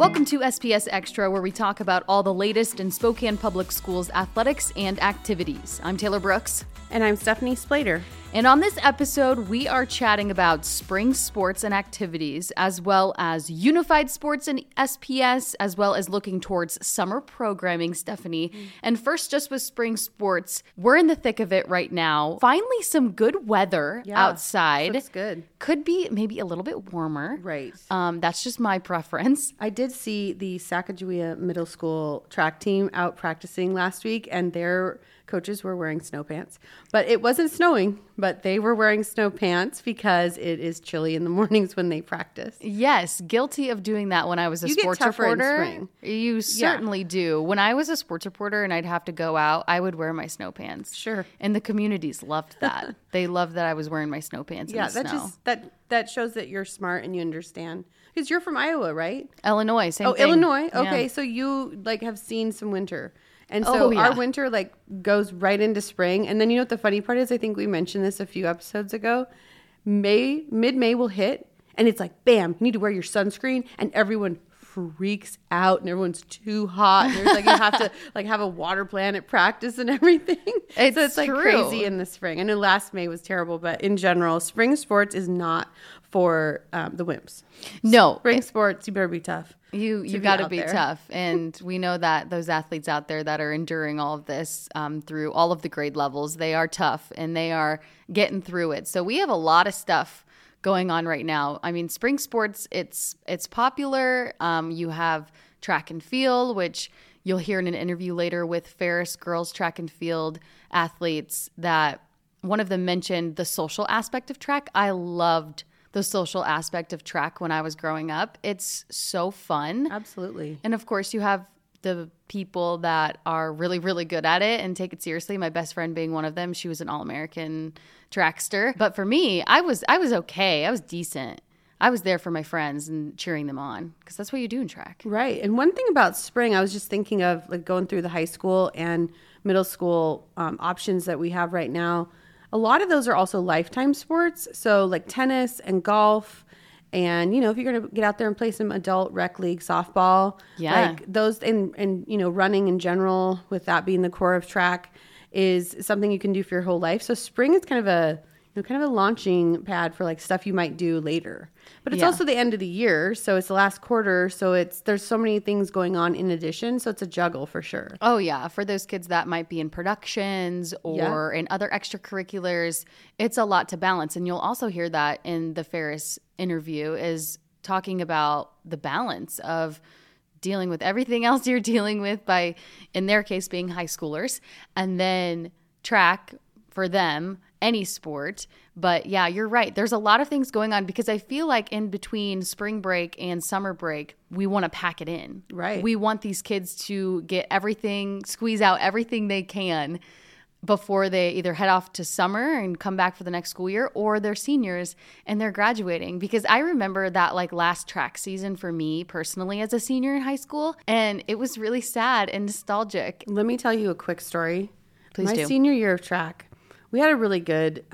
Welcome to SPS Extra, where we talk about all the latest in Spokane Public Schools athletics and activities. I'm Taylor Brooks. And I'm Stephanie Splater. And on this episode, we are chatting about spring sports and activities, as well as unified sports in SPS, as well as looking towards summer programming, Stephanie. And first, just with spring sports, we're in the thick of it right now. Finally, some good weather outside. Looks good. Could be maybe a little bit warmer. Right. That's just my preference. I did see the Sacagawea Middle School track team out practicing last week, and their coaches were wearing snow pants. But it wasn't snowing, but they were wearing snow pants because it is chilly in the mornings when they practice. Yes, guilty of doing that when I was a sports reporter. In spring. You certainly do. When I was a sports reporter and I'd have to go out, I would wear my snow pants. Sure. And the communities loved that. They loved that I was wearing my snow pants in the snow. That shows that you're smart and you understand. Because you're from Iowa, right? Illinois, same thing. Illinois. Okay, Yeah. so you have seen some winter. And so our winter goes right into spring. And then you know what the funny part is? I think we mentioned this a few episodes ago. Mid-May will hit and it's like, bam, you need to wear your sunscreen, and everyone freaks out and everyone's too hot. And there's you have to have a water plan at practice and everything. It's true. Crazy in the spring. I know last May was terrible, but in general, spring sports is not for the wimps. No. Spring sports, you better be tough. You got to be tough. And we know that those athletes out there that are enduring all of this through all of the grade levels, they are tough and they are getting through it. So we have a lot of stuff going on right now. I mean, spring sports, it's popular. You have track and field, which you'll hear in an interview later with Ferris girls track and field athletes, that one of them mentioned the social aspect of track. I loved the social aspect of track when I was growing up. It's so fun. Absolutely. And of course, you have the people that are really, really good at it and take it seriously. My best friend being one of them. She was an All-American trackster. But for me, I was okay. I was decent. I was there for my friends and cheering them on, because that's what you do in track. Right. And one thing about spring, I was just thinking of going through the high school and middle school options that we have right now. A lot of those are also lifetime sports. So like tennis and golf. And, if you're going to get out there and play some adult rec league softball, those and running in general, with that being the core of track, is something you can do for your whole life. So spring is kind of a launching pad for stuff you might do later. But it's also the end of the year, so it's the last quarter, so there's so many things going on in addition, so it's a juggle for sure. Oh yeah, for those kids that might be in productions or in other extracurriculars, it's a lot to balance. And you'll also hear that in the Ferris interview, is talking about the balance of dealing with everything else you're dealing with by, in their case, being high schoolers, and then track for them, any sport. But yeah, you're right. There's a lot of things going on, because I feel like in between spring break and summer break, we want to pack it in. Right. We want these kids to get everything, squeeze out everything they can before they either head off to summer and come back for the next school year, or they're seniors and they're graduating. Because I remember that last track season for me personally as a senior in high school, and it was really sad and nostalgic. Let me tell you a quick story. Please do. My senior year of track, we had a really good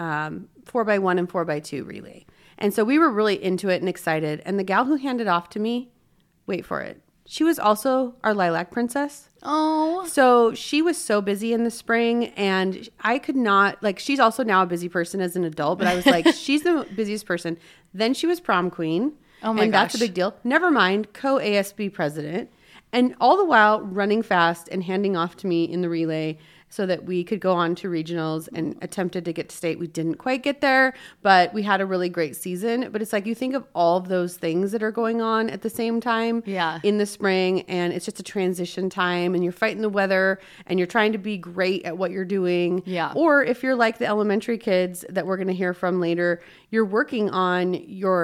4x1 and 4x2 relay. And so we were really into it and excited. And the gal who handed off to me, wait for it, she was also our lilac princess. Oh. So she was so busy in the spring, and I could not, she's also now a busy person as an adult, but I was like, she's the busiest person. Then she was prom queen. Oh my and gosh. That's a big deal. Never mind, co-ASB president. And all the while running fast and handing off to me in the relay so that we could go on to regionals, and attempted to get to state. We didn't quite get there, but we had a really great season. But it's you think of all of those things that are going on at the same time in the spring, and it's just a transition time, and you're fighting the weather, and you're trying to be great at what you're doing. Yeah. Or if you're like the elementary kids that we're going to hear from later, you're working on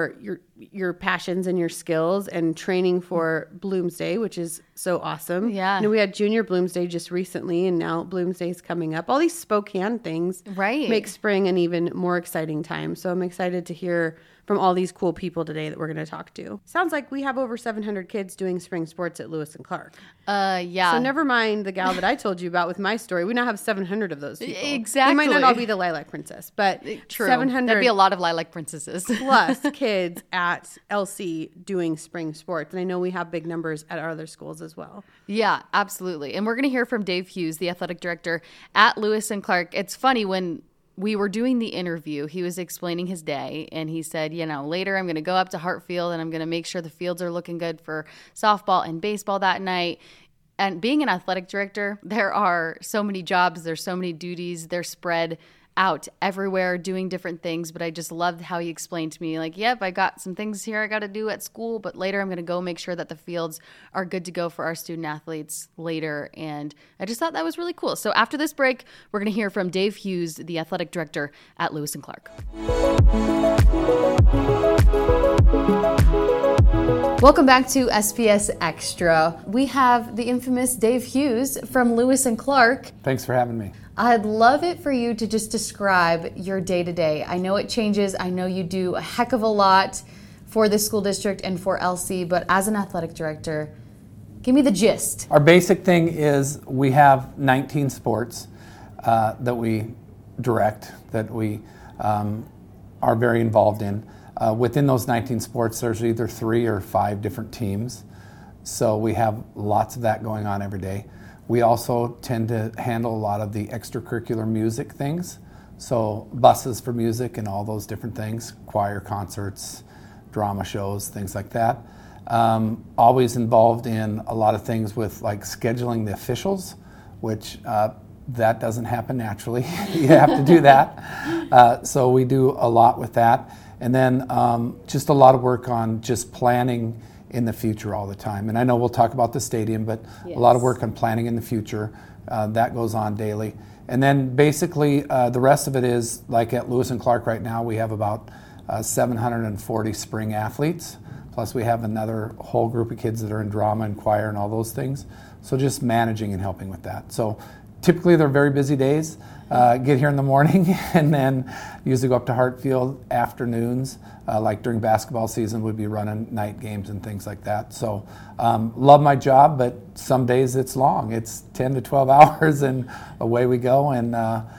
your passions and your skills and training for Bloomsday, which is so awesome. Yeah. We had Junior Bloomsday just recently, and now Bloomsday's coming up. All these Spokane things make spring an even more exciting time. So I'm excited to hear from all these cool people today that we're going to talk to. Sounds like we have over 700 kids doing spring sports at Lewis and Clark. Yeah. So never mind the gal that I told you about with my story. We now have 700 of those people. Exactly. They might not all be the Lilac Princess, but True. 700 That'd be a lot of Lilac Princesses. plus kids at LC doing spring sports. And I know we have big numbers at our other schools as well. Yeah, absolutely. And we're going to hear from Dave Hughes, the athletic director at Lewis and Clark. It's funny, when we were doing the interview, he was explaining his day, and he said, later I'm going to go up to Hartfield and I'm going to make sure the fields are looking good for softball and baseball that night. And being an athletic director, there are so many jobs, there's so many duties, they're spread out everywhere doing different things. But I just loved how he explained to me, like, yep, I got some things here I got to do at school, but later I'm going to go make sure that the fields are good to go for our student athletes later. And I just thought that was really cool. So after this break, we're going to hear from Dave Hughes, the athletic director at Lewis and Clark. Welcome back to SPS Extra. We have the infamous Dave Hughes from Lewis and Clark. Thanks for having me. I'd love it for you to just describe your day-to-day. I know it changes. I know you do a heck of a lot for the school district and for LC, but as an athletic director, give me the gist. Our basic thing is we have 19 sports that we direct, that we are very involved in. Within those 19 sports, there's either 3 or 5 different teams. So we have lots of that going on every day. We also tend to handle a lot of the extracurricular music things. So buses for music and all those different things, choir concerts, drama shows, things like that. Always involved in a lot of things with like scheduling the officials, which that doesn't happen naturally. You have to do that. So we do a lot with that. And then just a lot of work on just planning in the future all the time. And I know we'll talk about the stadium, but yes, a lot of work on planning in the future. That goes on daily. And then basically the rest of it is, like at Lewis and Clark right now, we have about 740 spring athletes. Plus we have another whole group of kids that are in drama and choir and all those things. So just managing and helping with that. So typically they're very busy days. Get here in the morning and then usually go up to Hartfield afternoons, like during basketball season we'd be running night games and things like that. So love my job, but some days it's long. It's 10 to 12 hours and away we go, and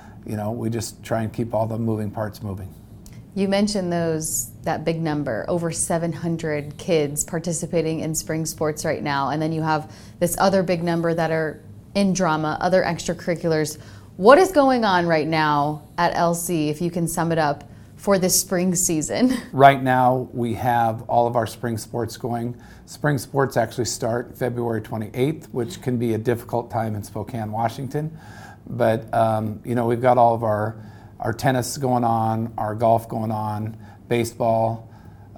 we just try and keep all the moving parts moving. You mentioned that big number, over 700 kids participating in spring sports right now, and then you have this other big number that are in drama, other extracurriculars. What is going on right now at LC, if you can sum it up, for this spring season? Right now, we have all of our spring sports going. Spring sports actually start February 28th, which can be a difficult time in Spokane, Washington. But, we've got all of our tennis going on, our golf going on, baseball,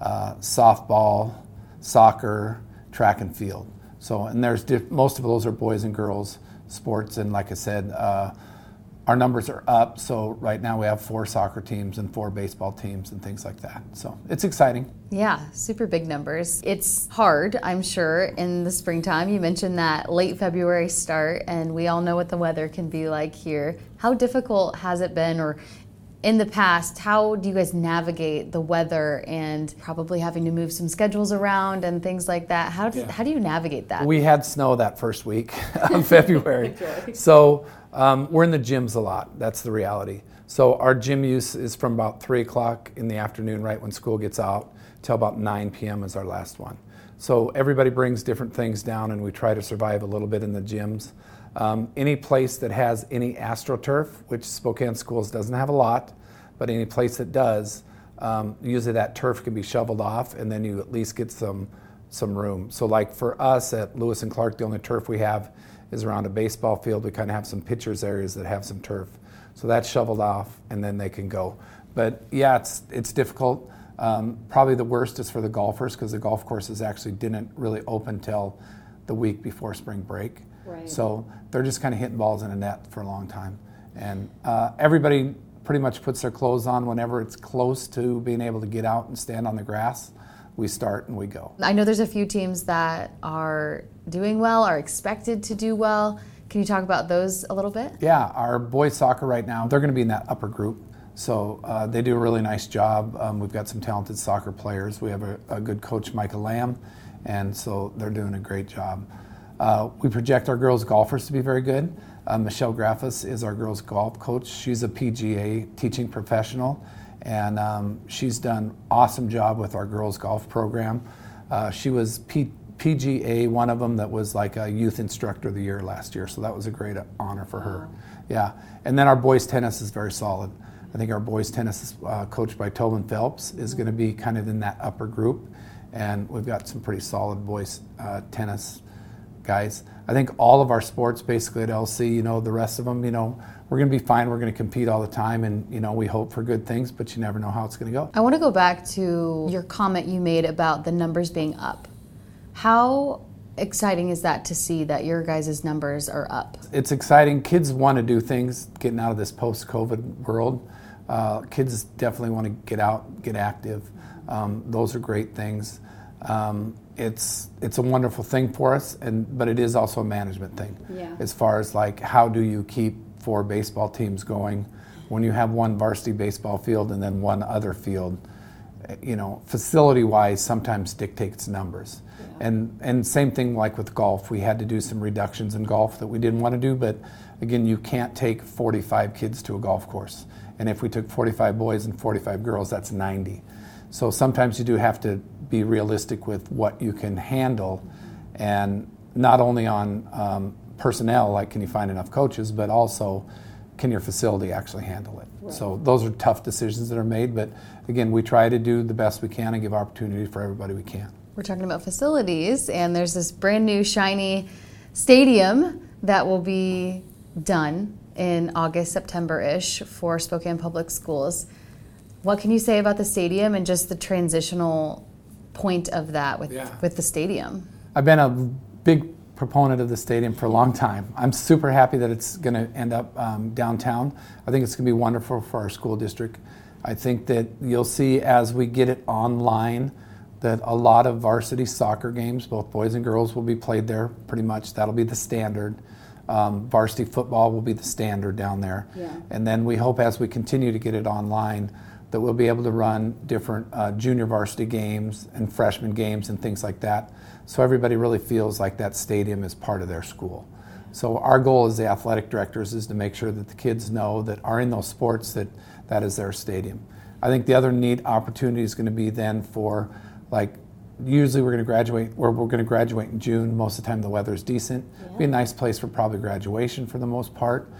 softball, soccer, track and field. So, and there's most of those are boys and girls sports. And like I said, our numbers are up, so right now we have 4 soccer teams and 4 baseball teams and things like that. So it's exciting. Yeah, super big numbers. It's hard, I'm sure, in the springtime. You mentioned that late February start, and we all know what the weather can be like here. How difficult has it been, or in the past, how do you guys navigate the weather and probably having to move some schedules around and things like that? How do you navigate that? We had snow that first week of February. So we're in the gyms a lot. That's the reality. So our gym use is from about 3 o'clock in the afternoon, right when school gets out, till about 9 p.m. is our last one. So everybody brings different things down, and we try to survive a little bit in the gyms. Any place that has any AstroTurf, which Spokane Schools doesn't have a lot, but any place that does, usually that turf can be shoveled off, and then you at least get some room. So like for us at Lewis and Clark, the only turf we have is around a baseball field. We kind of have some pitchers areas that have some turf. So that's shoveled off, and then they can go. But yeah, it's difficult. Probably the worst is for the golfers, because the golf courses actually didn't really open till the week before spring break. Right. So they're just kind of hitting balls in a net for a long time. And everybody pretty much puts their clothes on whenever it's close to being able to get out and stand on the grass. We start and we go. I know there's a few teams that are doing well, are expected to do well. Can you talk about those a little bit? Yeah, our boys soccer right now, they're going to be in that upper group. So they do a really nice job. We've got some talented soccer players. We have a good coach, Micah Lamb, and so they're doing a great job. We project our girls golfers to be very good. Michelle Graffis is our girls golf coach. She's a PGA teaching professional, and she's done an awesome job with our girls golf program. She was PGA, one of them that was like a youth instructor of the year last year, so that was a great honor for her. Yeah, and then our boys tennis is very solid. I think our boys tennis, coached by Tobin Phelps, is going to be kind of in that upper group, and we've got some pretty solid boys tennis guys. I think all of our sports basically at LC, the rest of them, we're going to be fine. We're going to compete all the time, and we hope for good things, but you never know how it's going to go. I want to go back to your comment you made about the numbers being up. How exciting is that to see that your guys' numbers are up? It's exciting. Kids want to do things getting out of this post-COVID world. Kids definitely want to get out, get active. Those are great things. It's a wonderful thing for us, but it is also a management thing. Yeah. As far as like how do you keep 4 baseball teams going when you have one varsity baseball field and then one other field. Facility-wise sometimes dictates numbers. Yeah. And same thing like with golf. We had to do some reductions in golf that we didn't want to do, but again, you can't take 45 kids to a golf course. And if we took 45 boys and 45 girls, that's 90. So sometimes you do have to be realistic with what you can handle, and not only on personnel, like can you find enough coaches, but also can your facility actually handle it. Right. So those are tough decisions that are made, but again, we try to do the best we can and give opportunity for everybody we can. We're talking about facilities, and there's this brand new shiny stadium that will be done in August, September-ish for Spokane Public Schools. What can you say about the stadium and just the transitional point of that with the stadium? I've been a big proponent of the stadium for a long time. I'm super happy that it's going to end up downtown. I think it's going to be wonderful for our school district. I think that you'll see as we get it online that a lot of varsity soccer games, both boys and girls, will be played there pretty much. That'll be the standard. Varsity football will be the standard down there. Yeah. And then we hope as we continue to get it online that we'll be able to run different junior varsity games and freshman games and things like that. So everybody really feels like that stadium is part of their school. So our goal as the athletic directors is to make sure that the kids know that are in those sports that is their stadium. I think the other neat opportunity is going to be then for, like, usually we're going to graduate in June. Most of the time the weather's decent. Yeah. It'll be a nice place for probably graduation for the most part.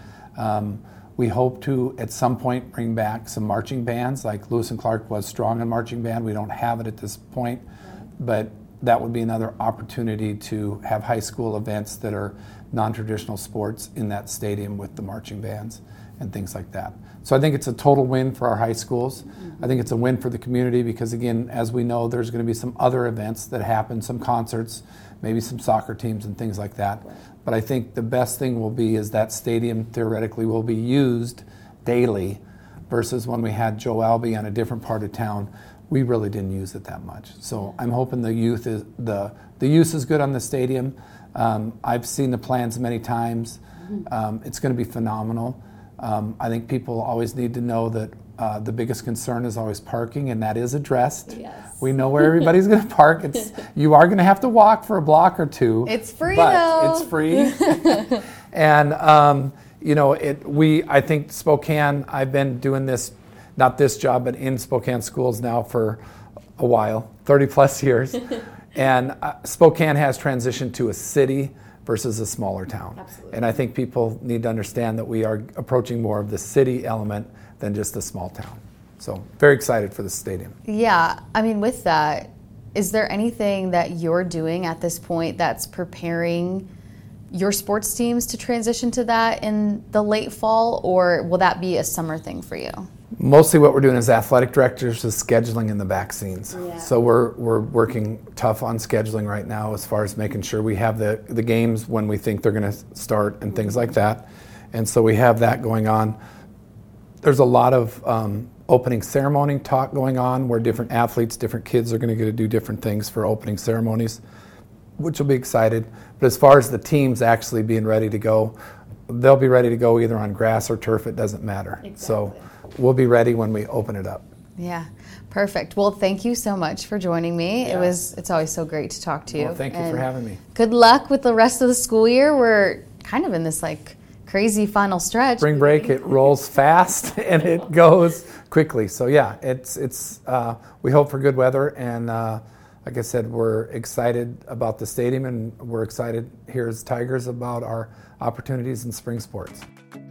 We hope to, at some point, bring back some marching bands. Like Lewis and Clark was strong in marching band. We don't have it at this point, but that would be another opportunity to have high school events that are non-traditional sports in that stadium with the marching bands and things like that. So I think it's a total win for our high schools. I think it's a win for the community because, again, as we know, there's going to be some other events that happen, some concerts, maybe some soccer teams and things like that. But I think the best thing will be is that stadium theoretically will be used daily versus when we had Joe Albee on a different part of town, we really didn't use it that much. So I'm hoping the use is good on the stadium. I've seen the plans many times. It's going to be phenomenal. I think people always need to know that the biggest concern is always parking, and that is addressed. Yes. We know where everybody's going to park. You are going to have to walk for a block or two. It's free, but it's free. And I think Spokane. I've been doing this, not this job, but in Spokane schools now for a while, 30 plus years, and Spokane has transitioned to a city versus a smaller town. Absolutely. And I think people need to understand that we are approaching more of the city element than just a small town. So very excited for the stadium. Yeah, I mean, with that, is there anything that you're doing at this point that's preparing your sports teams to transition to that in the late fall, or will that be a summer thing for you? Mostly what we're doing as athletic directors is scheduling in the back scenes. Yeah. So we're working tough on scheduling right now as far as making sure we have the games when we think they're going to start and things like that. And so we have that going on. There's a lot of opening ceremony talk going on where different athletes, different kids are going to get to do different things for opening ceremonies, which will be excited. But as far as the teams actually being ready to go, they'll be ready to go either on grass or turf. It doesn't matter. Exactly. So we'll be ready when we open it up. Yeah, perfect. Well, thank you so much for joining me. Yeah. It's always so great to talk to you. Well, thank you for having me. Good luck with the rest of the school year. We're kind of in this like crazy final stretch. Spring break, it rolls fast and it goes quickly. So yeah, it's we hope for good weather, and like I said, we're excited about the stadium, and we're excited here as Tigers about our opportunities in spring sports.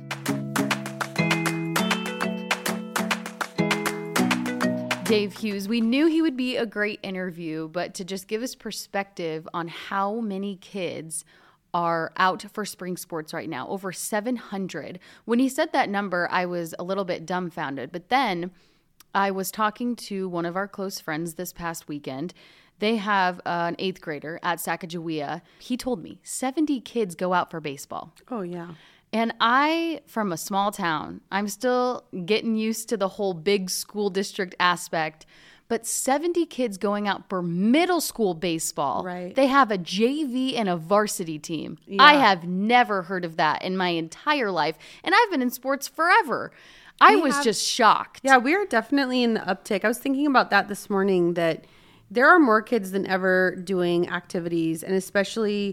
Dave Hughes, we knew he would be a great interview, but to just give us perspective on how many kids are out for spring sports right now, over 700. When he said that number, I was a little bit dumbfounded, but then I was talking to one of our close friends this past weekend. They have an 8th grader at Sacagawea. He told me 70 kids go out for baseball. Oh, yeah. And I, from a small town, I'm still getting used to the whole big school district aspect, but 70 kids going out for middle school baseball. Right. They have a JV and a varsity team. Yeah. I have never heard of that in my entire life, and I've been in sports forever. I was just shocked. Yeah, we are definitely in the uptick. I was thinking about that this morning, that there are more kids than ever doing activities, and especially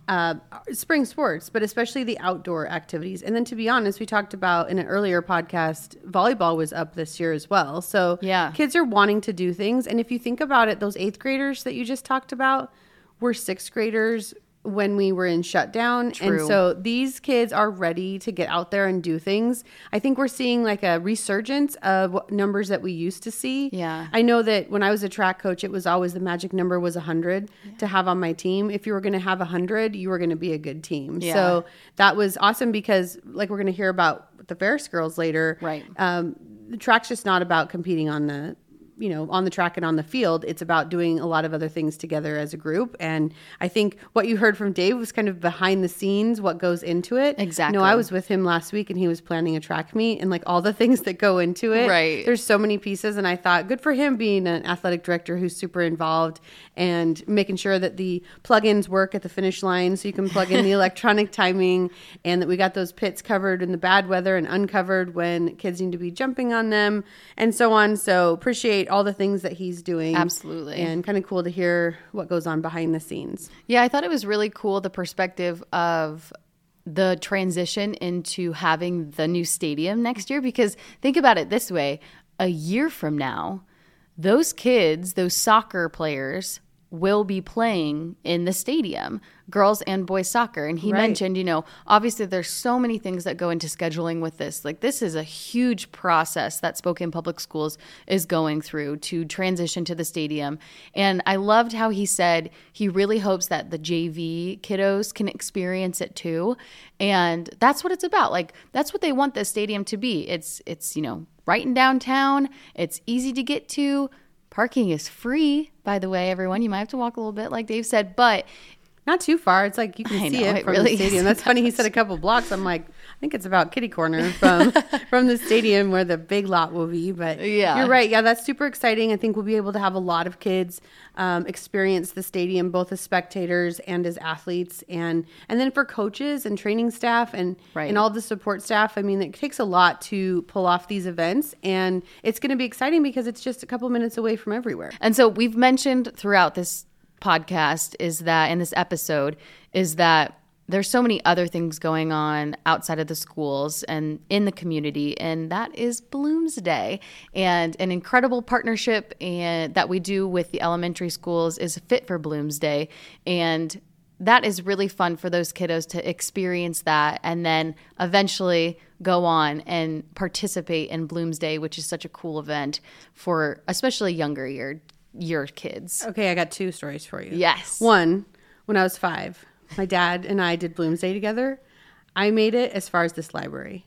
spring sports, but especially the outdoor activities. And then, to be honest, we talked about in an earlier podcast, volleyball was up this year as well. So yeah, kids are wanting to do things. And if you think about it, those 8th graders that you just talked about were 6th graders when we were in shutdown. True. And so these kids are ready to get out there and do things. I think we're seeing like a resurgence of numbers that we used to see. Yeah. I know that when I was a track coach, it was always the magic number was 100 to have on my team. If you were going to have 100, you were going to be a good team. Yeah. So that was awesome, because like we're going to hear about the Ferris girls later. Right. The track's just not about competing on the track and on the field. It's about doing a lot of other things together as a group. And I think what you heard from Dave was kind of behind the scenes, what goes into it. Exactly. No, I was with him last week and he was planning a track meet and like all the things that go into it. Right. There's so many pieces. And I thought good for him being an athletic director who's super involved and making sure that the plugins work at the finish line so you can plug in the electronic timing, and that we got those pits covered in the bad weather and uncovered when kids need to be jumping on them and so on. So appreciate all the things that he's doing. Absolutely. And kind of cool to hear what goes on behind the scenes. Yeah, I thought it was really cool, the perspective of the transition into having the new stadium next year, because think about it this way. A year from now, those kids, those soccer players, will be playing in the stadium, girls and boys soccer. And he mentioned, obviously there's so many things that go into scheduling with this. Like, this is a huge process that Spokane Public Schools is going through to transition to the stadium. And I loved how he said he really hopes that the JV kiddos can experience it too. And that's what it's about. Like, that's what they want this stadium to be. It's right in downtown. It's easy to get to. Parking is free, by the way, everyone. You might have to walk a little bit, like Dave said, but not too far. It's like you can see it from the stadium. That's funny. He said a couple blocks. I'm like, I think it's about kitty corner from the stadium where the big lot will be. But yeah, you're right. Yeah, that's super exciting. I think we'll be able to have a lot of kids experience the stadium, both as spectators and as athletes, and then for coaches and training staff and all the support staff. I mean, it takes a lot to pull off these events, and it's going to be exciting because it's just a couple minutes away from everywhere. And so we've mentioned throughout this podcast is that in this episode is that there's so many other things going on outside of the schools and in the community, and that is Bloomsday. And an incredible partnership that we do with the elementary schools is Fit for Bloomsday, and that is really fun for those kiddos to experience that and then eventually go on and participate in Bloomsday, which is such a cool event for especially younger year kids. Okay, I got 2 stories for you. Yes. One, when I was 5, my dad and I did Bloomsday together. I made it as far as this library.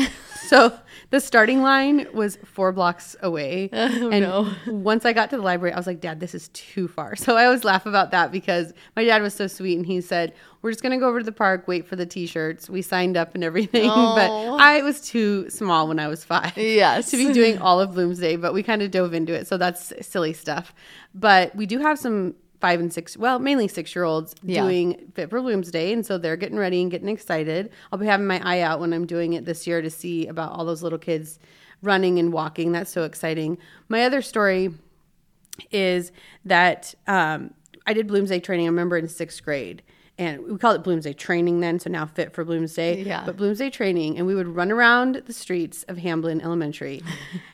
So the starting line was 4 blocks away. Once I got to the library, I was like, Dad, this is too far. So I always laugh about that because my dad was so sweet and he said, we're just going to go over to the park, wait for the T-shirts. We signed up and everything. Oh. But I was too small when I was 5 yes. to be doing all of Bloomsday, but we kind of dove into it. So that's silly stuff. But we do have some 5 and 6, well, mainly 6-year-olds doing Fit for Bloomsday. And so they're getting ready and getting excited. I'll be having my eye out when I'm doing it this year to see about all those little kids running and walking. That's so exciting. My other story is that I did Bloomsday training. I remember in 6th grade. And we called it Bloomsday training then, so now Fit for Bloomsday. Yeah. But Bloomsday training, and we would run around the streets of Hamblin Elementary.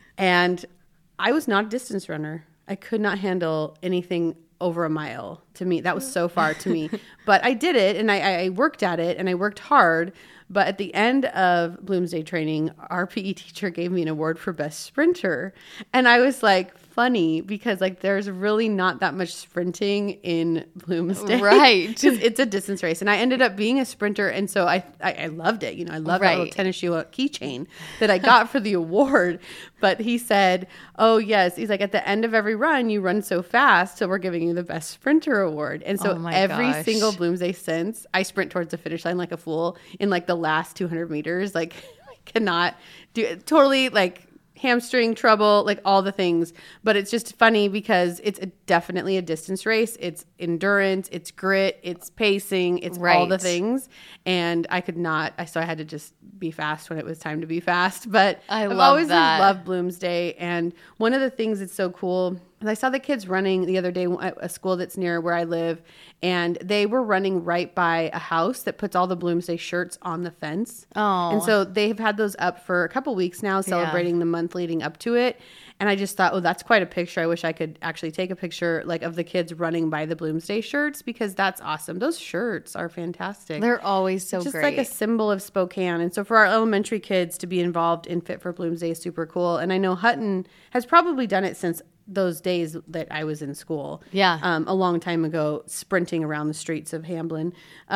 And I was not a distance runner. I could not handle anything over a mile. To me, that was so far to me. But I did it, and I worked at it, and I worked hard. But at the end of Bloomsday training, our PE teacher gave me an award for best sprinter. And I was like, funny, because like there's really not that much sprinting in Bloomsday. Right. It's a distance race. And I ended up being a sprinter. And so I loved it. You know, I love that little tennis shoe keychain that I got for the award. But he said, oh, yes. He's like, at the end of every run, you run so fast. So we're giving you the best sprinter award. And so every single Bloomsday since, I sprint towards the finish line like a fool in like the last 200 meters. Like I cannot do it. Totally like hamstring trouble, like all the things. But it's just funny because it's definitely a distance race. It's endurance, it's grit, it's pacing, it's all the things. And I could not, so I had to just be fast when it was time to be fast. But I've always loved Bloomsday. And one of the things that's so cool, I saw the kids running the other day at a school that's near where I live, and they were running right by a house that puts all the Bloomsday shirts on the fence. Oh. And so they've had those up for a couple weeks now, celebrating the month leading up to it. And I just thought, oh, that's quite a picture. I wish I could actually take a picture like of the kids running by the Bloomsday shirts, because that's awesome. Those shirts are fantastic. They're always so just great. Like a symbol of Spokane. And so for our elementary kids to be involved in Fit for Bloomsday is super cool. And I know Hutton has probably done it since those days that I was in school. Yeah. A long time ago, sprinting around the streets of Hamblin.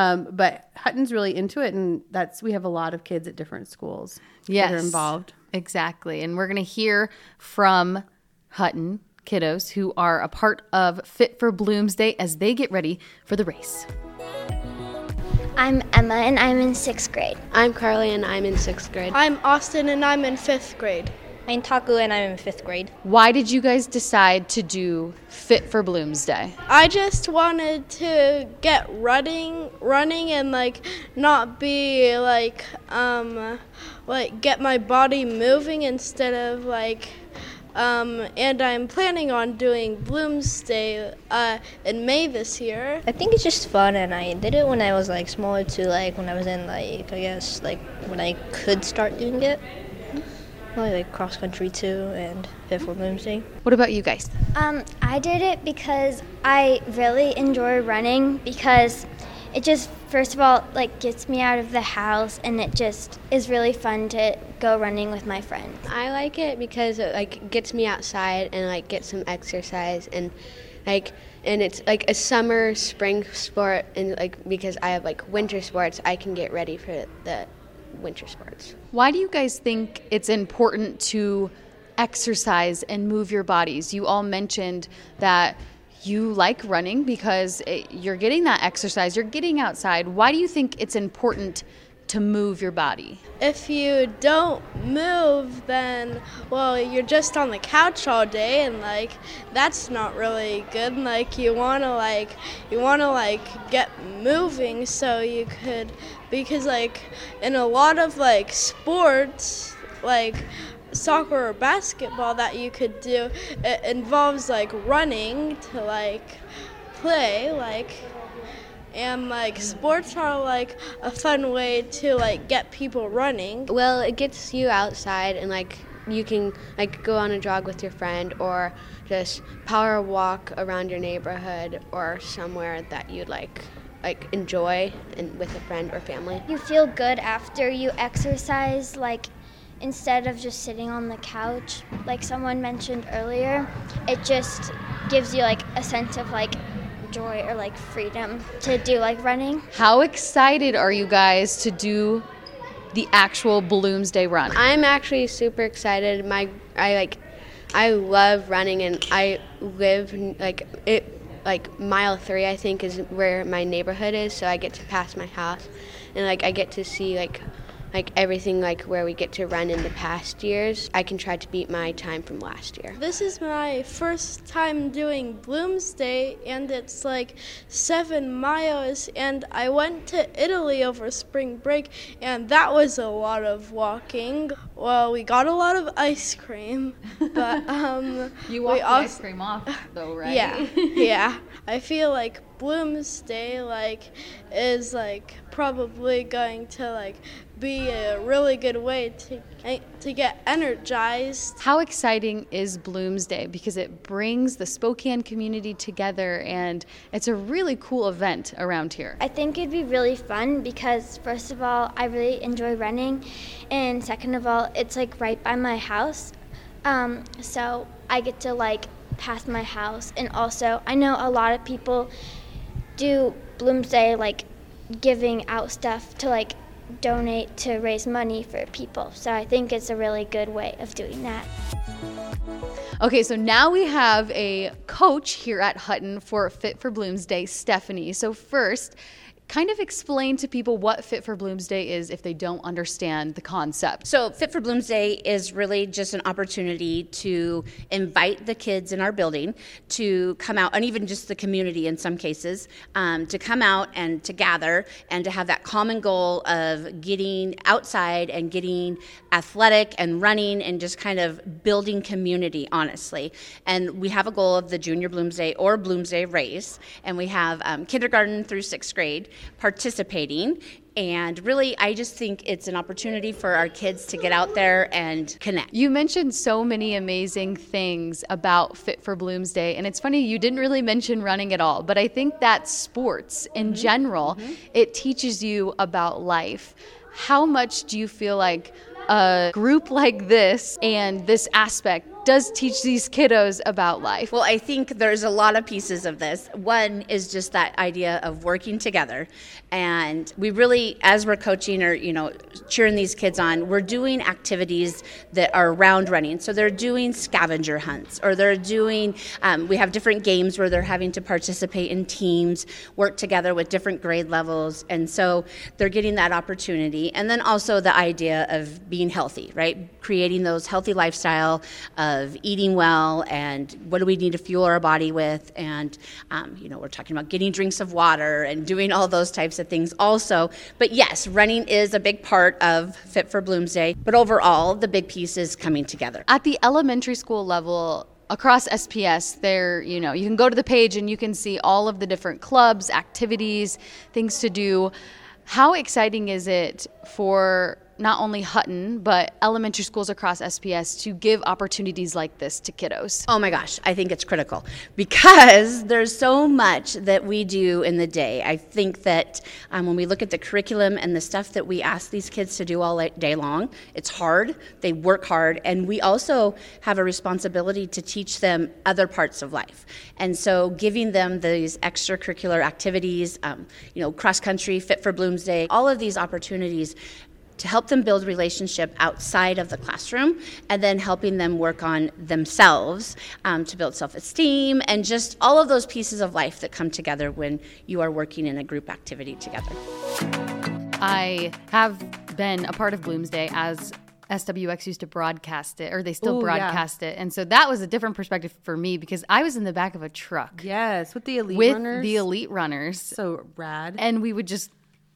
But Hutton's really into it, and we have a lot of kids at different schools that are involved. Exactly. And we're going to hear from Hutton kiddos who are a part of Fit for Bloomsday as they get ready for the race. I'm Emma, and I'm in 6th grade. I'm Carly, and I'm in 6th grade. I'm Austin, and I'm in 5th grade. I'm Taku, and I'm in 5th grade. Why did you guys decide to do Fit for Bloomsday? I just wanted to get running and like not be like get my body moving instead of and I'm planning on doing Bloomsday in May this year. I think it's just fun, and I did it when I was like smaller too, like when I was in when I could start doing it. Probably like cross country too, and Fit for Bloomsday. What about you guys? I did it because I really enjoy running, because it just, first of all, like gets me out of the house, and it just is really fun to go running with my friends. I like it because it like gets me outside and like get some exercise, and it's like a summer spring sport, and like because I have like winter sports, I can get ready for the winter sports. Why do you guys think it's important to exercise and move your bodies? You all mentioned that you like running because you're getting that exercise, you're getting outside. Why do you think it's important to move your body? If you don't move, then, well, you're just on the couch all day, and like that's not really good. Like you want to get moving so you could, because like in a lot of like sports, like soccer or basketball that you could do, it involves like running to like play, like, and like sports are like a fun way to like get people running. Well, it gets you outside, and like you can like go on a jog with your friend, or just power walk around your neighborhood or somewhere that you'd like enjoy and with a friend or family. You feel good after you exercise, like instead of just sitting on the couch, like someone mentioned earlier. It just gives you like a sense of like joy or like freedom to do like running. How excited are you guys to do the actual Bloomsday run? I'm actually super excited. I love running, and I live mile 3 I think is where my neighborhood is, so I get to pass my house, and like I get to see like like everything like where we get to run in the past years, I can try to beat my time from last year. This is my first time doing Bloomsday, and it's like 7 miles, and I went to Italy over spring break, and that was a lot of walking. Well, we got a lot of ice cream, but You walked the ice cream off, though, right? Yeah. I feel like Bloomsday is probably going to be a really good way to get energized. How exciting is Bloomsday? Because it brings the Spokane community together, and it's a really cool event around here. I think it'd be really fun because, first of all, I really enjoy running, and second of all, it's right by my house, so I get to pass my house, and also I know a lot of people do Bloomsday giving out stuff to donate to raise money for people, so I think it's a really good way of doing that. Okay, so now we have a coach here at Hutton for Fit for Bloomsday, Stephanie. So first, kind of explain to people what Fit for Bloomsday is if they don't understand the concept. So Fit for Bloomsday is really just an opportunity to invite the kids in our building to come out, and even just the community in some cases, to come out and to gather and to have that common goal of getting outside and getting athletic and running and just kind of building community, honestly. And we have a goal of the Junior Bloomsday or Bloomsday race, and we have kindergarten through 6th grade participating. And really, I just think it's an opportunity for our kids to get out there and connect. You mentioned so many amazing things about Fit for Bloomsday, and it's funny, you didn't really mention running at all, but I think that sports in general, it teaches you about life. How much do you feel like a group like this and this aspect does teach these kiddos about life? Well, I think there's a lot of pieces of this. One is just that idea of working together. And we really, as we're coaching or, cheering these kids on, we're doing activities that are around running. So they're doing scavenger hunts, or they're doing, we have different games where they're having to participate in teams, work together with different grade levels. And so they're getting that opportunity. And then also the idea of being healthy, right? Creating those healthy lifestyle of eating well, and what do we need to fuel our body with, and we're talking about getting drinks of water and doing all those types of things also. But yes, running is a big part of Fit for Bloomsday, but overall the big piece is coming together. At the elementary school level, across SPS, there, you can go to the page and you can see all of the different clubs, activities, things to do. How exciting is it for not only Hutton, but elementary schools across SPS to give opportunities like this to kiddos? Oh my gosh, I think it's critical because there's so much that we do in the day. I think that when we look at the curriculum and the stuff that we ask these kids to do all day long, it's hard, they work hard, and we also have a responsibility to teach them other parts of life. And so giving them these extracurricular activities, cross country, Fit for Bloomsday, all of these opportunities to help them build relationship outside of the classroom, and then helping them work on themselves to build self-esteem and just all of those pieces of life that come together when you are working in a group activity together. I have been a part of Bloomsday as SWX used to broadcast it, or they still broadcast it. And so that was a different perspective for me because I was in the back of a truck. Yes, with the elite runners. So rad. And we would just,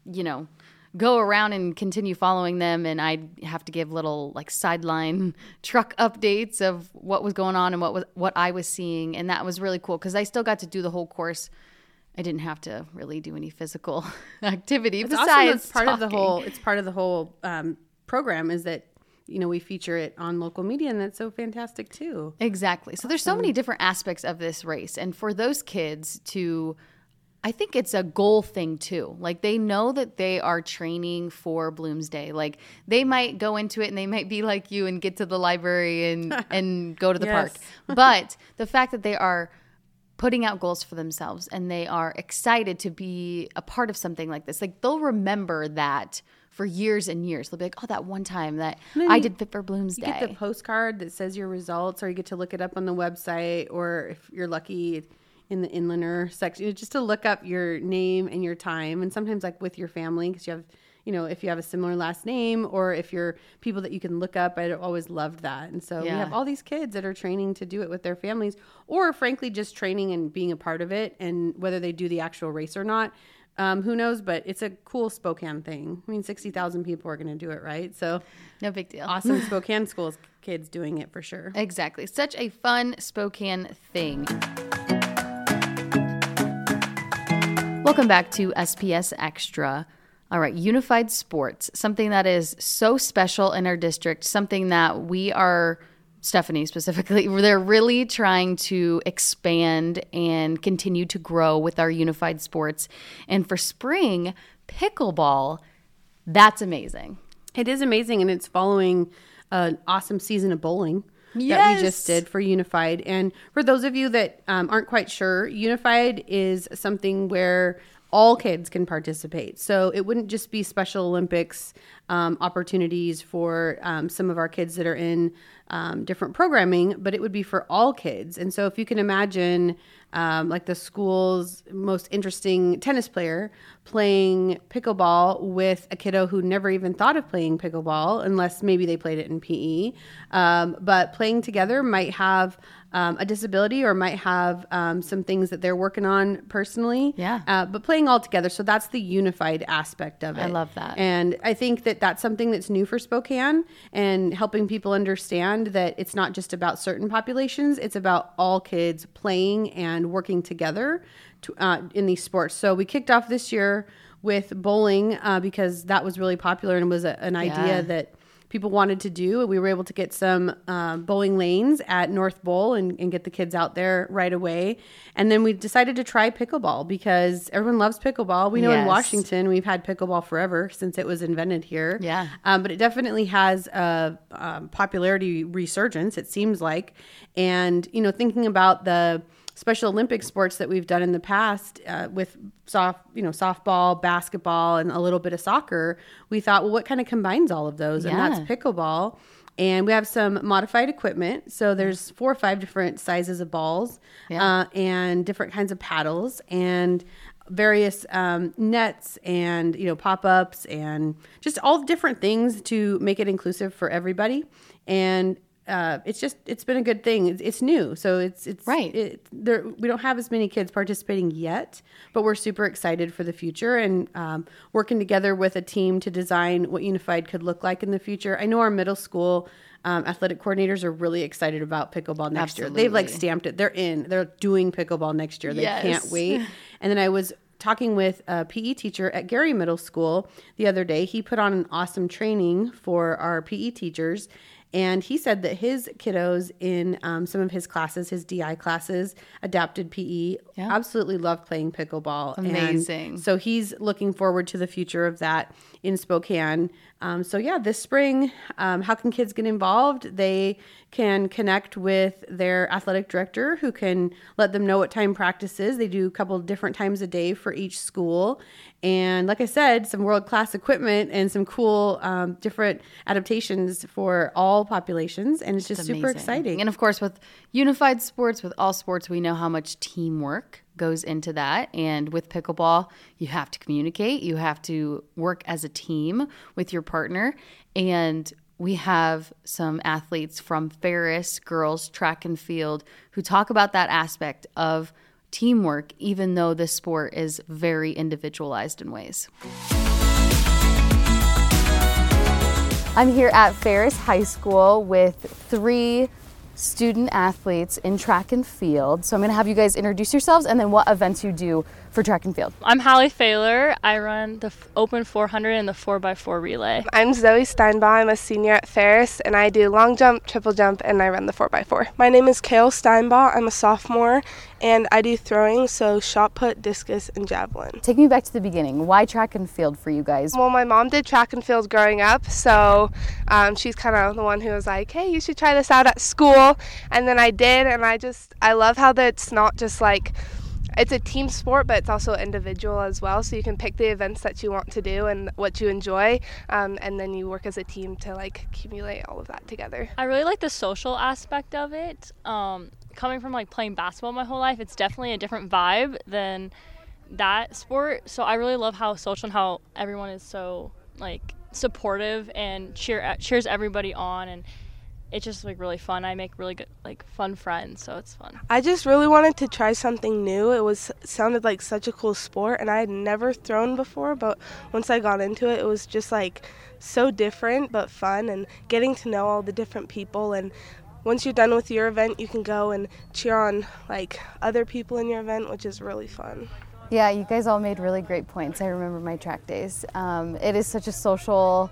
go around and continue following them, and I'd have to give little sideline truck updates of what was going on and what I was seeing, and that was really cool because I still got to do the whole course. I didn't have to really do any physical activity besides awesome. It's part talking. of the whole. It's part of the whole program is that we feature it on local media, and that's so fantastic too. Exactly. So there's so many different aspects of this race, and for those kids to. I think it's a goal thing too. They know that they are training for Bloomsday. They might go into it and they might be like you and get to the library and go to the park. But the fact that they are putting out goals for themselves and they are excited to be a part of something like this, they'll remember that for years and years. They'll be like, oh, that one time that I did Fit for Bloomsday. You get the postcard that says your results, or you get to look it up on the website, or if you're lucky, in the inlander section, just to look up your name and your time, and sometimes with your family because you have if you have a similar last name or if you're people that you can look up. I always loved that. And so we have all these kids that are training to do it with their families, or frankly, just training and being a part of it. And whether they do the actual race or not, who knows, but it's a cool Spokane thing. I mean, 60,000 people are going to do it, right? So no big deal. Awesome Spokane schools, kids doing it for sure. Exactly. Such a fun Spokane thing. Welcome back to SPS Extra. All right, unified sports, something that is so special in our district, something that we are, Stephanie specifically, they're really trying to expand and continue to grow with our unified sports. And for spring, pickleball, that's amazing. It is amazing, and it's following an awesome season of bowling. Yes. That we just did for Unified. And for those of you that aren't quite sure, Unified is something where all kids can participate. So it wouldn't just be Special Olympics opportunities for some of our kids that are in different programming, but it would be for all kids. And so if you can imagine like the school's most interesting tennis player playing pickleball with a kiddo who never even thought of playing pickleball, unless maybe they played it in PE, but playing together might have a disability or might have some things that they're working on personally. Yeah. But playing all together. So that's the unified aspect of it. I love that. And I think that that's something that's new for Spokane, and helping people understand that it's not just about certain populations. It's about all kids playing and working together in these sports. So we kicked off this year with bowling because that was really popular and was an idea that people wanted to do. We were able to get some bowling lanes at North Bowl and get the kids out there right away. And then we decided to try pickleball because everyone loves pickleball. We know in Washington we've had pickleball forever since it was invented here. Yeah. But it definitely has a popularity resurgence, it seems like. And, thinking about the Special Olympic sports that we've done in the past with softball, basketball, and a little bit of soccer, we thought, well, what kind of combines all of those? And that's pickleball. And we have some modified equipment. So there's 4 or 5 different sizes of balls and different kinds of paddles and various nets and, pop-ups and just all different things to make it inclusive for everybody. And it's been a good thing. It's new. So it's right. We don't have as many kids participating yet, but we're super excited for the future and working together with a team to design what Unified could look like in the future. I know our middle school athletic coordinators are really excited about pickleball next year. They've stamped it. They're doing pickleball next year. They can't wait. And then I was talking with a PE teacher at Gary Middle School the other day. He put on an awesome training for our PE teachers. And he said that his kiddos in some of his classes, his DI classes, adapted PE, absolutely love playing pickleball. Amazing. And so he's looking forward to the future of that in Spokane. This spring, how can kids get involved? They can connect with their athletic director who can let them know what time practice is. They do a couple different times a day for each school. And like I said, some world-class equipment and some cool different adaptations for all populations. And it's just super exciting. And of course, with unified sports, with all sports, we know how much teamwork goes into that. And with pickleball, you have to communicate. You have to work as a team with your partner. And we have some athletes from Ferris girls track and field who talk about that aspect of teamwork, even though the sport is very individualized in ways. I'm here at Ferris High School with 3 student athletes in track and field. So I'm going to have you guys introduce yourselves and then what events you do for track and field. I'm Hallie Failer. I run the open 400 and the 4x4 relay. I'm Zoe Steinbaugh. I'm a senior at Ferris, and I do long jump, triple jump, and I run the 4x4. My name is Kale Steinbaugh. I'm a sophomore, and I do throwing, so shot put, discus, and javelin. Take me back to the beginning. Why track and field for you guys? Well, my mom did track and field growing up, so she's kind of the one who was like, hey, you should try this out at school. And then I did, and I love how that it's not just like, it's a team sport, but it's also individual as well. So you can pick the events that you want to do and what you enjoy, and then you work as a team to accumulate all of that together. I really like the social aspect of it. Coming from playing basketball my whole life, it's definitely a different vibe than that sport. So I really love how social and how everyone is so like supportive and cheers everybody on, and it's just like really fun. I make really good like fun friends, so it's fun. I just really wanted to try something new. It sounded like such a cool sport, and I had never thrown before, but once I got into it, it was just like so different but fun, and getting to know all the different people. And once you're done with your event, you can go and cheer on like other people in your event, which is really fun. Yeah, you guys all made really great points. I remember my track days. It is such a social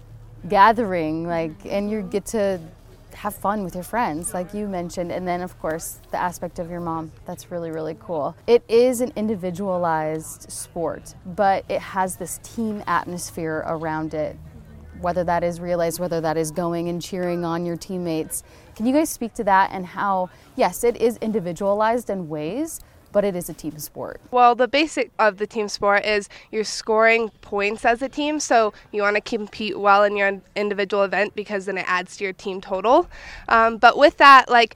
gathering, like, and you get to have fun with your friends, like you mentioned, and then of course the aspect of your mom. That's really, really cool. It is an individualized sport, but it has this team atmosphere around it, whether that is realized, whether that is going and cheering on your teammates. Can you guys speak to that and how, yes, it is individualized in ways, but it is a team sport? Well, the basic of the team sport is you're scoring points as a team, so you want to compete well in your individual event because then it adds to your team total. But with that, like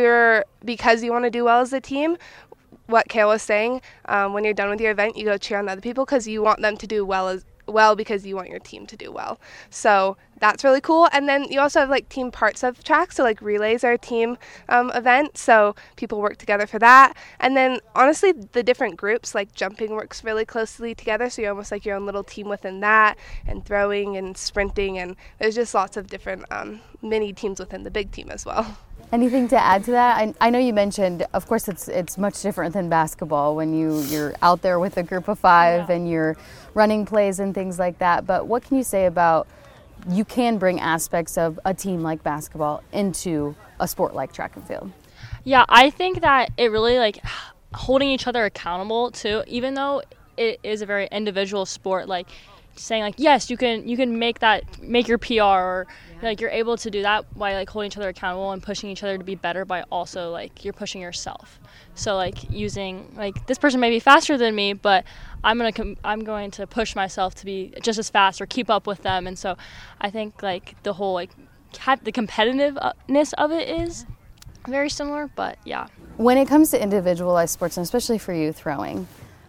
because you want to do well as a team, what Kayla was saying, when you're done with your event, you go cheer on other people because you want them to do well because you want your team to do well. So that's really cool. And then you also have like team parts of track, so like relays are a team event, so people work together for that. And then honestly, the different groups, like jumping works really closely together, so you're almost like your own little team within that, and throwing and sprinting, and there's just lots of different mini teams within the big team as well. Anything to add to that? I know you mentioned, of course, it's much different than basketball when you're out there with a group of five and you're running plays and things like that. But what can you say about you can bring aspects of a team like basketball into a sport like track and field? Yeah, I think that it really like holding each other accountable too, even though it is a very individual sport, like saying like, yes, you can make your PR, or like you're able to do that by like holding each other accountable and pushing each other to be better, by also like you're pushing yourself. So like using like, this person may be faster than me, but I'm going to push myself to be just as fast or keep up with them. And so I think like the whole like the competitiveness of it is very similar, but yeah. When it comes to individualized sports, and especially for you throwing,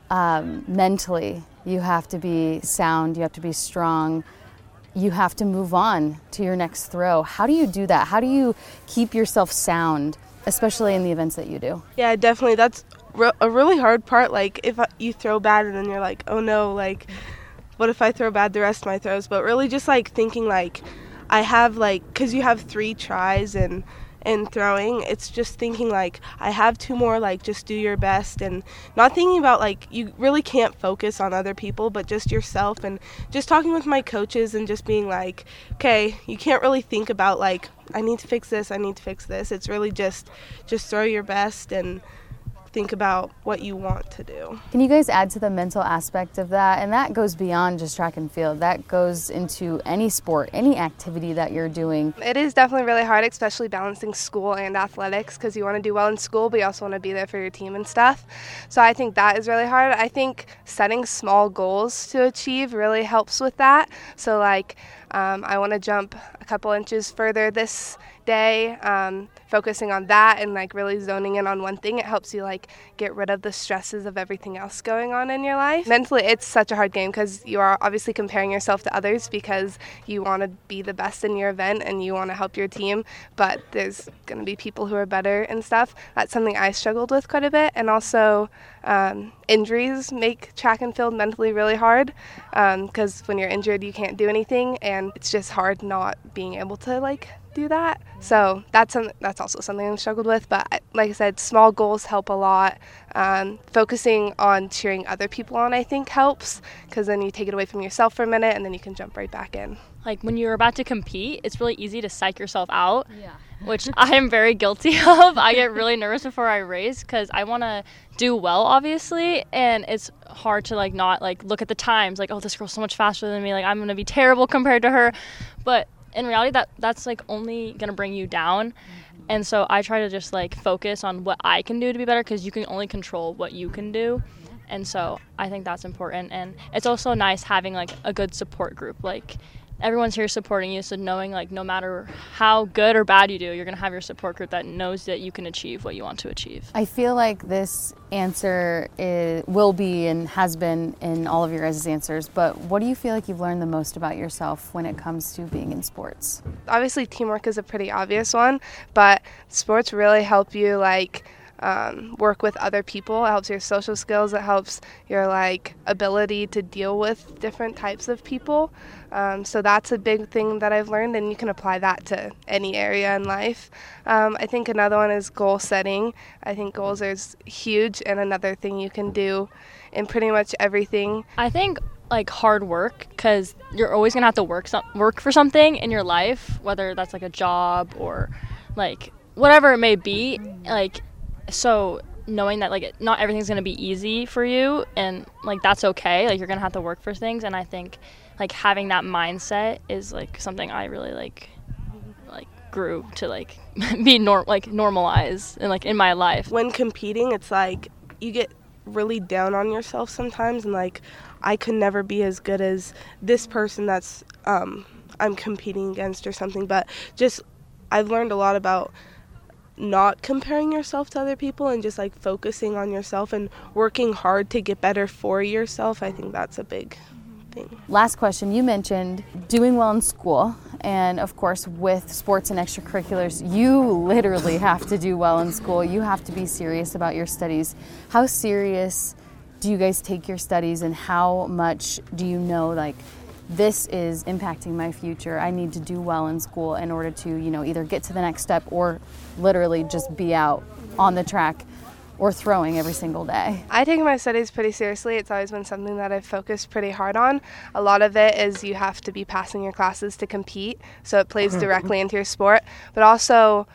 mentally, you have to be sound, you have to be strong, you have to move on to your next throw. How do you do that? How do you keep yourself sound, especially in the events that you do? Yeah, definitely. That's a really hard part. Like if you throw bad and then you're like, oh no, like what if I throw bad the rest of my throws? But really just like thinking like I have like, because you have 3 tries and throwing, it's just thinking like I have 2 more, like just do your best, and not thinking about like you really can't focus on other people but just yourself, and just talking with my coaches and just being like, okay, you can't really think about like I need to fix this, it's really just throw your best and think about what you want to do. Can you guys add to the mental aspect of that? And that goes beyond just track and field. That goes into any sport, any activity that you're doing. It is definitely really hard, especially balancing school and athletics, because you want to do well in school, but you also want to be there for your team and stuff. So I think that is really hard. I think setting small goals to achieve really helps with that. So like I want to jump a couple inches further this day, focusing on that and like really zoning in on one thing. It helps you like get rid of the stresses of everything else going on in your life. Mentally, it's such a hard game because you are obviously comparing yourself to others because you want to be the best in your event and you want to help your team, but there's going to be people who are better and stuff. That's something I struggled with quite a bit. And also injuries make track and field mentally really hard because when you're injured you can't do anything, and it's just hard not being able to like do that. So that's also something I've struggled with, but like I said, small goals help a lot. Focusing on cheering other people on I think helps, because then you take it away from yourself for a minute and then you can jump right back in. Like when you're about to compete, it's really easy to psych yourself out, which I am very guilty of. I get really nervous before I race because I want to do well, obviously, and it's hard to like not like look at the times like, oh, this girl's so much faster than me, like I'm going to be terrible compared to her. But in reality, that's like only going to bring you down. And so I try to just like focus on what I can do to be better, because you can only control what you can do. And so I think that's important. And it's also nice having like a good support group. Like everyone's here supporting you. So knowing like no matter how good or bad you do, you're going to have your support group that knows that you can achieve what you want to achieve. I feel like this answer will be and has been in all of your guys' answers, but what do you feel like you've learned the most about yourself when it comes to being in sports? Obviously, teamwork is a pretty obvious one, but sports really help you work with other people. It helps your social skills. It helps your ability to deal with different types of people. So that's a big thing that I've learned, and you can apply that to any area in life. I think another one is goal setting. I think goals are huge, and another thing you can do in pretty much everything. I think hard work, because you're always gonna have to work for something in your life, whether that's a job or whatever it may be. So knowing that not everything's going to be easy for you, and that's okay. You're going to have to work for things, and I think having that mindset is something I really grew to be normalized and in my life. When competing, it's you get really down on yourself sometimes, and I could never be as good as this person that's I'm competing against or something, but just I've learned a lot about not comparing yourself to other people and just focusing on yourself and working hard to get better for yourself. I think that's a big thing. Last question, you mentioned doing well in school, and of course with sports and extracurriculars, you literally have to do well in school. You have to be serious about your studies. How serious do you guys take your studies, and how much do you know this is impacting my future? I need to do well in school in order to, either get to the next step or literally just be out on the track or throwing every single day. I take my studies pretty seriously. It's always been something that I've focused pretty hard on. A lot of it is you have to be passing your classes to compete, so it plays directly into your sport. But also,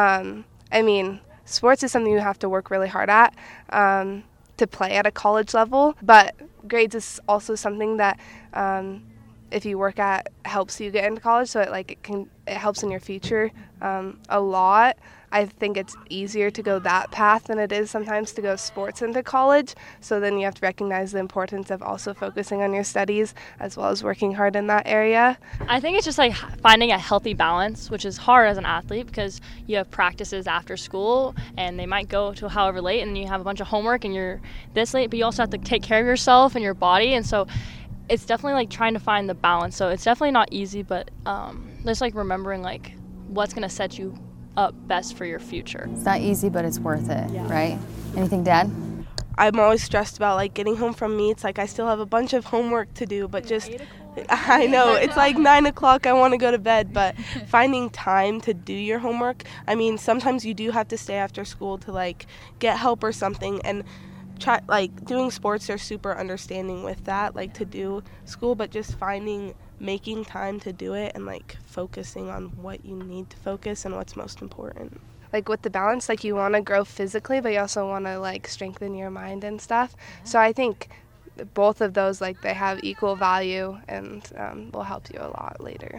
sports is something you have to work really hard at to play at a college level. But grades is also something that if you work at, helps you get into college, so it helps in your future a lot. I think it's easier to go that path than it is sometimes to go sports into college. So then you have to recognize the importance of also focusing on your studies as well as working hard in that area. I think it's just finding a healthy balance, which is hard as an athlete because you have practices after school and they might go to however late, and you have a bunch of homework and you're this late, but you also have to take care of yourself and your body, and so it's definitely trying to find the balance. So it's definitely not easy, but just remembering what's going to set you up best for your future. It's not easy, but it's worth it, right? Anything, Dad? I'm always stressed about getting home from meets. I still have a bunch of homework to do, but just I know it's 9 o'clock. I want to go to bed, but finding time to do your homework. Sometimes you do have to stay after school to get help or something, and try doing sports. They're super understanding with that, to do school, but just making time to do it and focusing on what you need to focus and what's most important. With the balance, you want to grow physically, but you also want to strengthen your mind and stuff. So I think both of those they have equal value and will help you a lot later.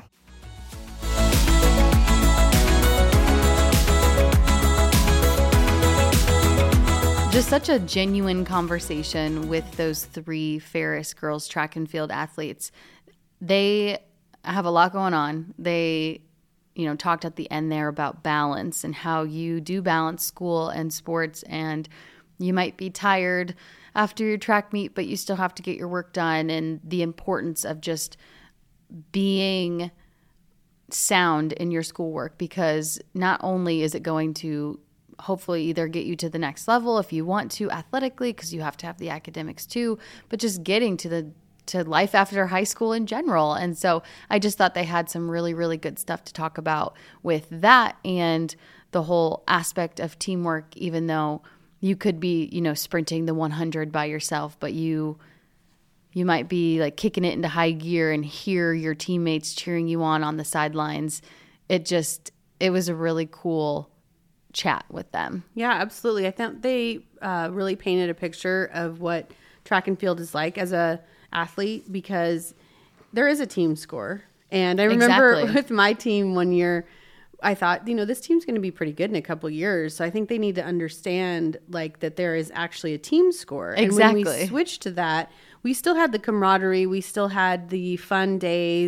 Just such a genuine conversation with those three Ferris girls track and field athletes. They have a lot going on. They, talked at the end there about balance and how you do balance school and sports, and you might be tired after your track meet, but you still have to get your work done, and the importance of just being sound in your schoolwork, because not only is it going to hopefully either get you to the next level if you want to athletically, because you have to have the academics too, but just getting to life after high school in general. And so I just thought they had some really, really good stuff to talk about with that, and the whole aspect of teamwork, even though you could be, sprinting the 100 by yourself, but you might be kicking it into high gear and hear your teammates cheering you on the sidelines. It was a really cool chat with them. Yeah, absolutely. I think they really painted a picture of what track and field is like as a athlete, because there is a team score. And I remember with my team one year, I thought, this team's going to be pretty good in a couple years. So I think they need to understand that there is actually a team score. Exactly. And when we switched to that, we still had the camaraderie. We still had the fun days.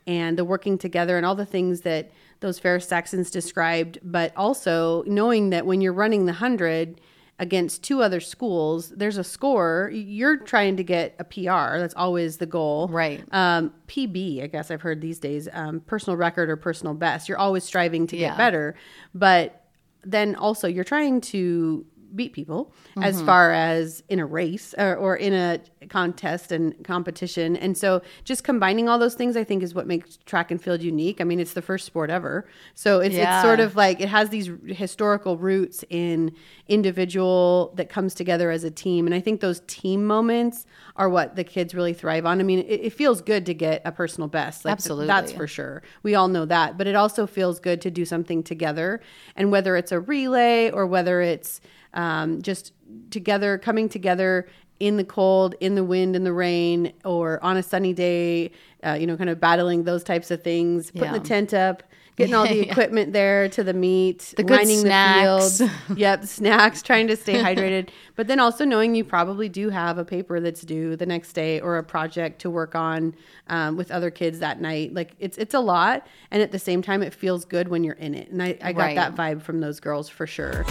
and the working together and all the things that those Ferris Saxons described, but also knowing that when you're running the 100 against 2 other schools, there's a score. You're trying to get a PR. That's always the goal. Right. PB, I guess I've heard these days, personal record or personal best. You're always striving to get better. But then also you're trying to beat people as far as in a race or in a contest and competition. And so just combining all those things, I think, is what makes track and field unique. I mean, it's the first sport ever. So it's sort of like it has these historical roots in individual that comes together as a team. And I think those team moments are what the kids really thrive on. I mean, it feels good to get a personal best. Like, absolutely. That's for sure. We all know that. But it also feels good to do something together. And whether it's a relay or whether it's just together, coming together in the cold, in the wind, in the rain, or on a sunny day, kind of battling those types of things, putting the tent up, getting all the equipment there to the meet, the good lining snacks. the fields. Yep, snacks, trying to stay hydrated. But then also knowing you probably do have a paper that's due the next day or a project to work on with other kids that night. Like it's a lot. And at the same time, it feels good when you're in it. And I got that vibe from those girls for sure.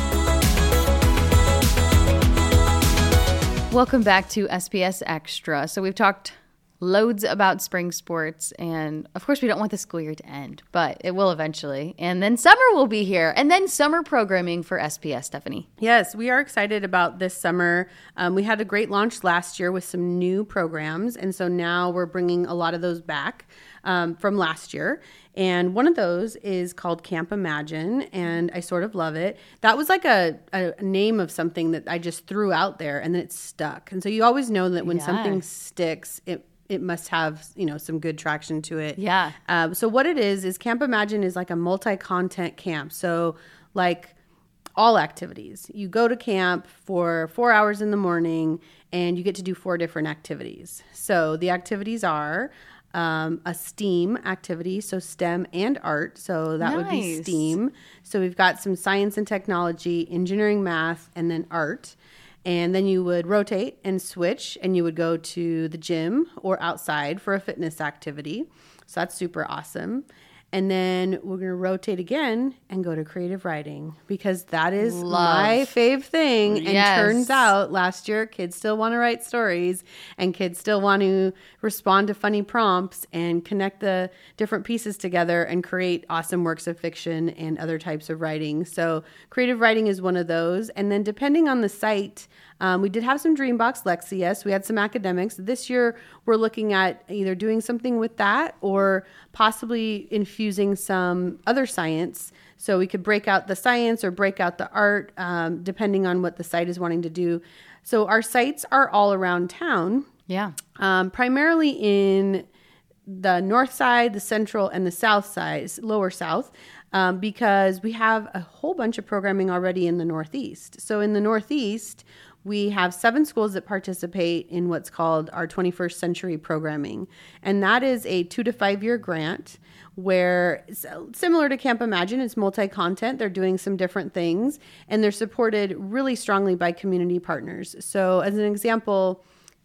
Welcome back to SPS Extra. So we've talked loads about spring sports, and of course we don't want the school year to end, but it will eventually. And then summer will be here, and then summer programming for SPS, Stephanie. Yes, we are excited about this summer. We had a great launch last year with some new programs, and so now we're bringing a lot of those back from last year. And one of those is called Camp Imagine, and I sort of love it. That was like a name of something that I just threw out there, and then it stuck. And so you always know that when something sticks, it must have, some good traction to it. Yeah. So what it is Camp Imagine is like a multi-content camp. So like all activities. You go to camp for 4 hours in the morning, and you get to do 4 different activities. So the activities are a STEAM activity, so STEM and art. So that would be STEAM. So we've got some science and technology, engineering, math, and then art. And then you would rotate and switch, and you would go to the gym or outside for a fitness activity. So that's super awesome. And then we're going to rotate again and go to creative writing, because that is my fave thing. And turns out last year, kids still want to write stories, and kids still want to respond to funny prompts and connect the different pieces together and create awesome works of fiction and other types of writing. So creative writing is one of those. And then depending on the site, we did have some Dreambox Lexia. We had some academics. This year, we're looking at either doing something with that or possibly infusing some other science. So we could break out the science or break out the art, depending on what the site is wanting to do. So our sites are all around town. Yeah. Primarily in the north side, the central, and the south side, lower south, because we have a whole bunch of programming already in the northeast. So in the northeast, we have 7 schools that participate in what's called our 21st Century Programming. And that is a 2 to 5 year grant where, similar to Camp Imagine, it's multi-content. They're doing some different things, and they're supported really strongly by community partners. So as an example,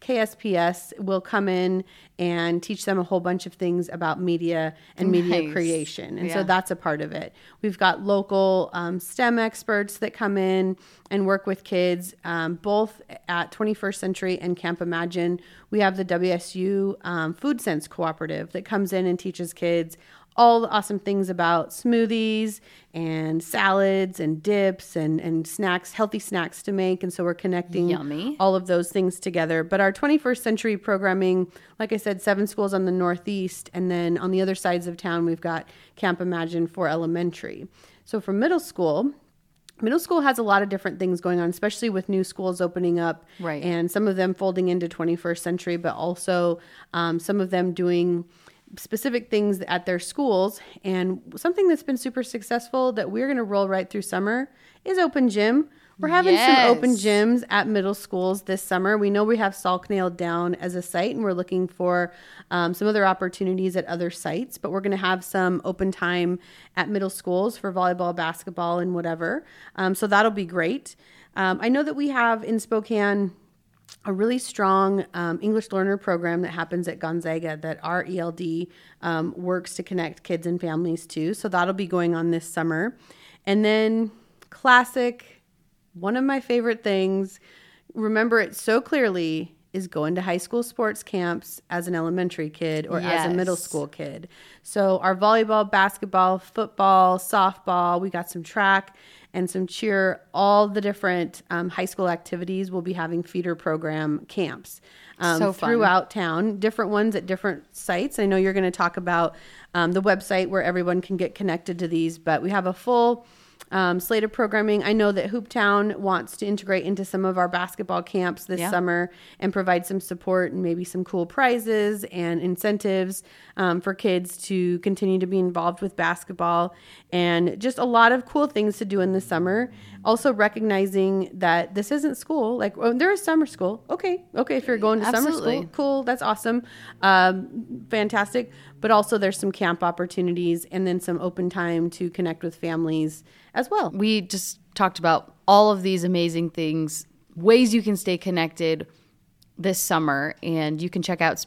KSPS will come in and teach them a whole bunch of things about media and media creation. And so that's a part of it. We've got local STEM experts that come in and work with kids, both at 21st Century and Camp Imagine. We have the WSU Food Sense Cooperative that comes in and teaches kids all the awesome things about smoothies and salads and dips and snacks, healthy snacks to make. And so we're connecting all of those things together. But our 21st Century Programming, like I said, 7 schools on the northeast. And then on the other sides of town, we've got Camp Imagine for elementary. So for middle school has a lot of different things going on, especially with new schools opening up. Right. And some of them folding into 21st Century, but also some of them doing specific things at their schools. And something that's been super successful that we're going to roll right through summer is open gym. We're having some open gyms at middle schools this summer. We know we have Salk nailed down as a site, and we're looking for some other opportunities at other sites, but we're going to have some open time at middle schools for volleyball, basketball, and whatever. So that'll be great. I know that we have in Spokane a really strong English learner program that happens at Gonzaga that our ELD works to connect kids and families to. So that'll be going on this summer. And then classic, one of my favorite things, remember it so clearly, is going to high school sports camps as an elementary kid or as a middle school kid. So our volleyball, basketball, football, softball, we got some track and some cheer, all the different high school activities will be having feeder program camps throughout town, different ones at different sites. I know you're going to talk about the website where everyone can get connected to these, but we have a full slate of programming. I know that Hooptown wants to integrate into some of our basketball camps this summer and provide some support and maybe some cool prizes and incentives for kids to continue to be involved with basketball, and just a lot of cool things to do in the summer. Also recognizing that this isn't school. Like, there is summer school. Okay. If you're going to summer school, cool. That's awesome. Fantastic. But also there's some camp opportunities and then some open time to connect with families as well. We just talked about all of these amazing things, ways you can stay connected this summer, and you can check out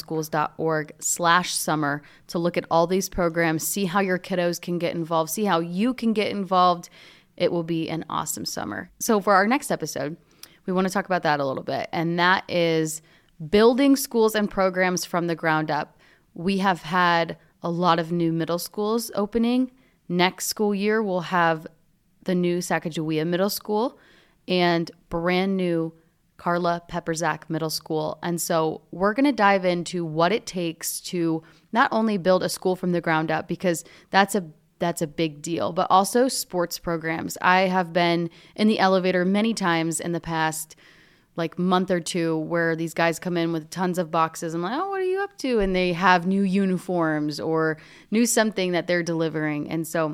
SpokaneSchools.org/summer to look at all these programs, see how your kiddos can get involved, see how you can get involved. It will be an awesome summer. So for our next episode, we want to talk about that a little bit, and that is building schools and programs from the ground up. We have had a lot of new middle schools opening. Next school year, we'll have the new Sacagawea Middle School and brand new Carla Pepperzak Middle School. And so we're going to dive into what it takes to not only build a school from the ground up, because that's a big deal, but also sports programs. I have been in the elevator many times in the past month or two where these guys come in with tons of boxes. I'm like, oh, what are you up to? And they have new uniforms or new something that they're delivering. And so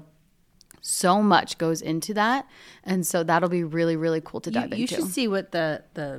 much goes into that. And so that'll be really, really cool to dive into. You should see what the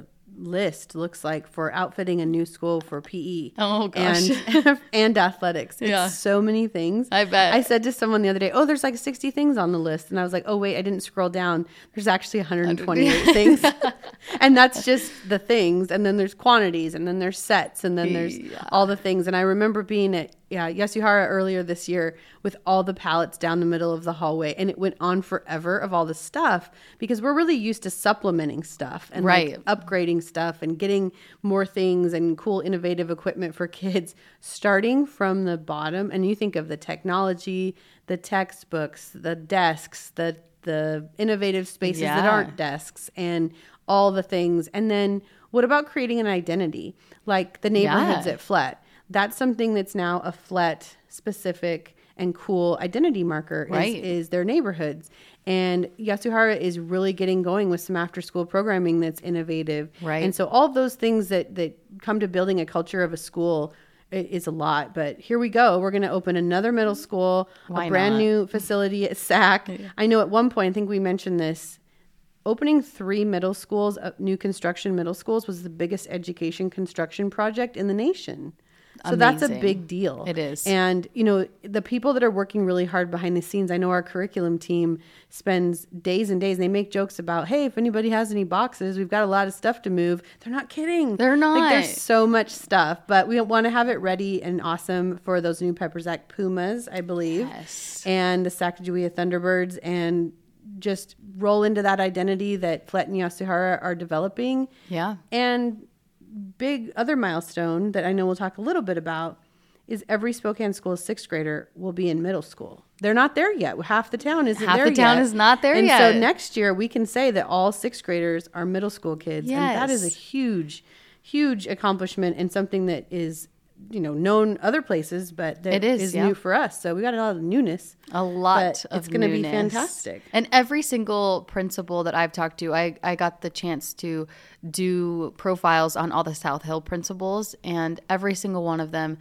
list looks like for outfitting a new school for PE. Oh gosh. And athletics. It's so many things. I bet. I said to someone the other day, oh, there's 60 things on the list. And I was like, oh wait, I didn't scroll down. There's actually 128 things. And that's just the things. And then there's quantities, and then there's sets, and then there's all the things. And I remember being at Yasuhara earlier this year with all the pallets down the middle of the hallway, and it went on forever of all the stuff, because we're really used to supplementing stuff and upgrading stuff and getting more things and cool innovative equipment for kids, starting from the bottom. And you think of the technology, the textbooks, the desks, the innovative spaces that aren't desks, and all the things. And then what about creating an identity like the neighborhoods at FLET? That's something that's now a FLET specific and cool identity marker is their neighborhoods. And Yasuhara is really getting going with some after school programming that's innovative. Right. And so all of those things that come to building a culture of a school is a lot. But here we go. We're going to open another middle school, a brand new facility at SAC. Yeah. I know at one point, I think we mentioned this, opening 3 middle schools, new construction middle schools, was the biggest education construction project in the nation. So that's a big deal. It is. And, the people that are working really hard behind the scenes, I know our curriculum team spends days and days. They make jokes about, hey, if anybody has any boxes, we've got a lot of stuff to move. They're not kidding. They're not. There's so much stuff. But we want to have it ready and awesome for those new Pepperzak Pumas, I believe. Yes. And the Sacagawea Thunderbirds, and just roll into that identity that FLET and Yasuhara are developing. Yeah. And big other milestone that I know we'll talk a little bit about is every Spokane school 6th grader will be in middle school. They're not there yet. Half the town isn't there yet. Half the town is not there yet. And so next year we can say that all 6th graders are middle school kids. Yes. And that is a huge, huge accomplishment, and something that is known other places, but that is new for us. So we got a lot of newness. It's going to be fantastic. And every single principal that I've talked to, I got the chance to do profiles on all the South Hill principals, and every single one of them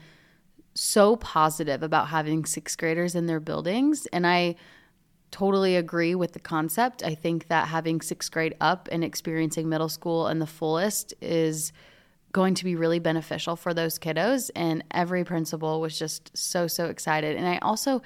so positive about having 6th graders in their buildings. And I totally agree with the concept. I think that having 6th grade up and experiencing middle school in the fullest is going to be really beneficial for those kiddos. And every principal was just so excited. And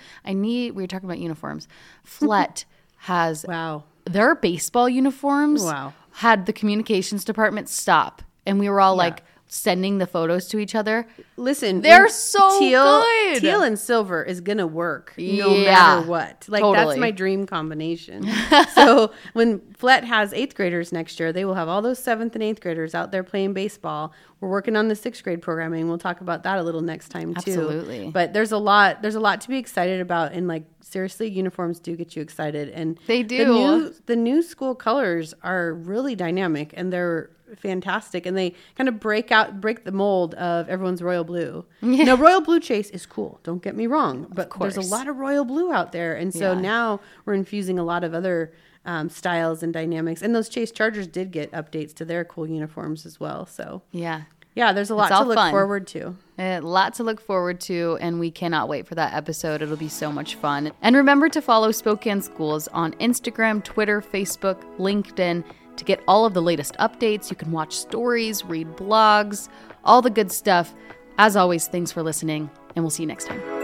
we were talking about uniforms. FLET has their baseball uniforms had the communications department stop and we were all like sending the photos to each other. Listen, they're so good. Teal and silver is gonna work no matter what. Like that's my dream combination. So when Flett has 8th graders next year, they will have all those 7th and 8th graders out there playing baseball. We're working on the 6th grade programming. We'll talk about that a little next time too. Absolutely. But there's a lot to be excited about, and like seriously, uniforms do get you excited, and they do. The new school colors are really dynamic, and they're fantastic, and they kind of break the mold of everyone's royal blue. Now, royal blue chase is cool, don't get me wrong, but there's a lot of royal blue out there, and so now we're infusing a lot of other styles and dynamics, and those Chase Chargers did get updates to their cool uniforms as well. So yeah, there's a lot to look forward to. A lot to look forward to, and we cannot wait for that episode. It'll be so much fun. And remember to follow Spokane Schools on Instagram, Twitter, Facebook, LinkedIn to get all of the latest updates. You can watch stories, read blogs, all the good stuff. As always, thanks for listening, and we'll see you next time.